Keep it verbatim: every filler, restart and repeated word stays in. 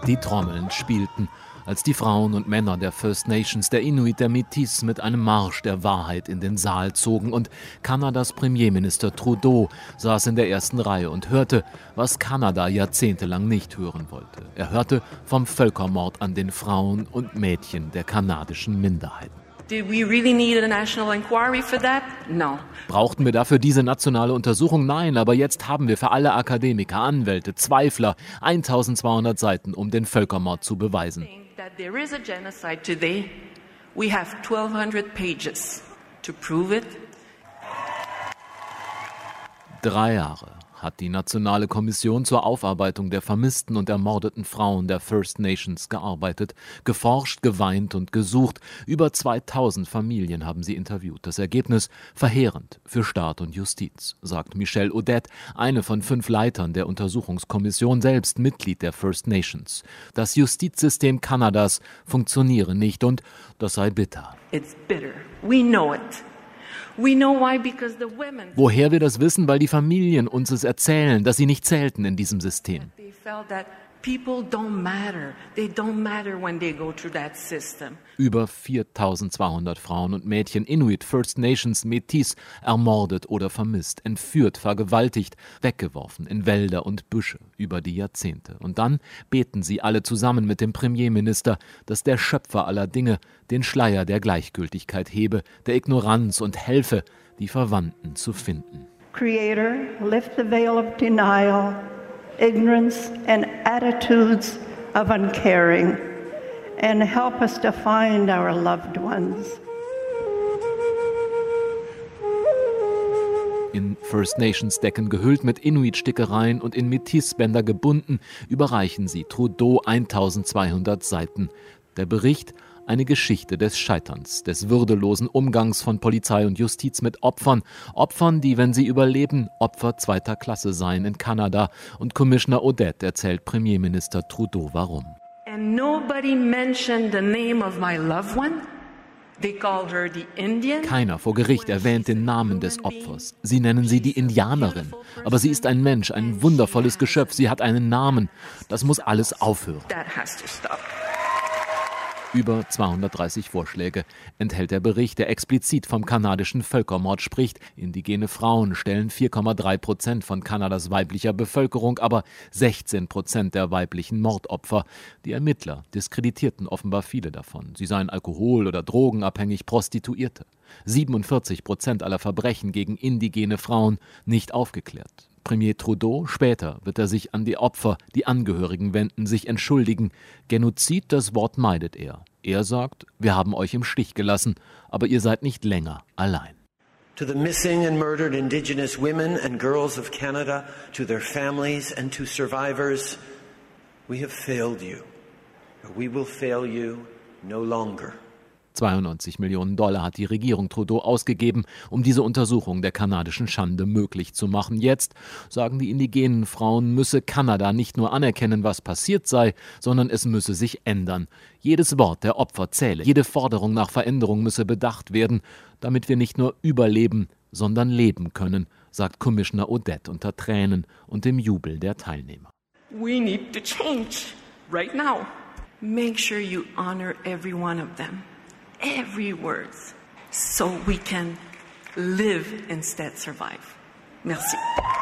Die Trommeln spielten, als die Frauen und Männer der First Nations, der Inuit, der Métis mit einem Marsch der Wahrheit in den Saal zogen. Und Kanadas Premierminister Trudeau saß in der ersten Reihe und hörte, was Kanada jahrzehntelang nicht hören wollte. Er hörte vom Völkermord an den Frauen und Mädchen der kanadischen Minderheiten. Did we really need a national inquiry for that? No. Brauchten wir dafür diese nationale Untersuchung? Nein, aber jetzt haben wir für alle Akademiker, Anwälte, Zweifler eintausendzweihundert Seiten, um den Völkermord zu beweisen. That there is a genocide today. We have twelve hundred pages to prove it. Drei Jahre hat die Nationale Kommission zur Aufarbeitung der vermissten und ermordeten Frauen der First Nations gearbeitet, geforscht, geweint und gesucht. Über zweitausend Familien haben sie interviewt. Das Ergebnis verheerend für Staat und Justiz, sagt Michelle Audette, eine von fünf Leitern der Untersuchungskommission, selbst Mitglied der First Nations. Das Justizsystem Kanadas funktioniere nicht und das sei bitter. It's bitter. We know it. We know why, because the women. Woher wir das wissen, weil die Familien uns es erzählen, dass sie nicht zählten in diesem System. They felt that people don't matter. They don't matter when they go through that system. Über viertausendzweihundert Frauen und Mädchen, Inuit, First Nations, Métis, ermordet oder vermisst, entführt, vergewaltigt, weggeworfen in Wälder und Büsche über die Jahrzehnte. Und dann beten sie alle zusammen mit dem Premierminister, dass der Schöpfer aller Dinge den Schleier der Gleichgültigkeit hebe, der Ignoranz und helfe, die Verwandten zu finden. Creator, lift the veil of denial, ignorance and attitudes of uncaring, and help us to find our loved ones. In First Nations Decken gehüllt, mit Inuit-Stickereien und in Métis-Bänder gebunden, überreichen sie Trudeau eintausendzweihundert Seiten. Der Bericht: eine Geschichte des Scheiterns, des würdelosen Umgangs von Polizei und Justiz mit Opfern. Opfern, die, wenn sie überleben, Opfer zweiter Klasse seien in Kanada. Und Commissioner Audette erzählt Premierminister Trudeau, warum. And nobody mentioned the name of my loved one. They called her the Indian. Keiner vor Gericht erwähnt den Namen des Opfers. Sie nennen sie die Indianerin. Aber sie ist ein Mensch, ein wundervolles Geschöpf. Sie hat einen Namen. Das muss alles aufhören. That has to stop. Über zweihundertdreißig Vorschläge enthält der Bericht, der explizit vom kanadischen Völkermord spricht. Indigene Frauen stellen vier Komma drei Prozent von Kanadas weiblicher Bevölkerung, aber sechzehn Prozent der weiblichen Mordopfer. Die Ermittler diskreditierten offenbar viele davon. Sie seien alkohol- oder drogenabhängig Prostituierte. siebenundvierzig Prozent aller Verbrechen gegen indigene Frauen nicht aufgeklärt. Premier Trudeau, später wird er sich an die Opfer, die Angehörigen wenden, sich entschuldigen. Genozid, das Wort meidet er. Er sagt, wir haben euch im Stich gelassen, aber ihr seid nicht länger allein. To the missing and murdered Indigenous women and girls of Canada, to their families and to survivors, we have failed you, but we will fail you no longer. zweiundneunzig Millionen Dollar hat die Regierung Trudeau ausgegeben, um diese Untersuchung der kanadischen Schande möglich zu machen. Jetzt, sagen die indigenen Frauen, müsse Kanada nicht nur anerkennen, was passiert sei, sondern es müsse sich ändern. Jedes Wort der Opfer zähle. Jede Forderung nach Veränderung müsse bedacht werden, damit wir nicht nur überleben, sondern leben können, sagt Commissioner Audette unter Tränen und dem Jubel der Teilnehmer. We need to change right now. Make sure you honor every one of them. Every word, so we can live instead survive. Merci.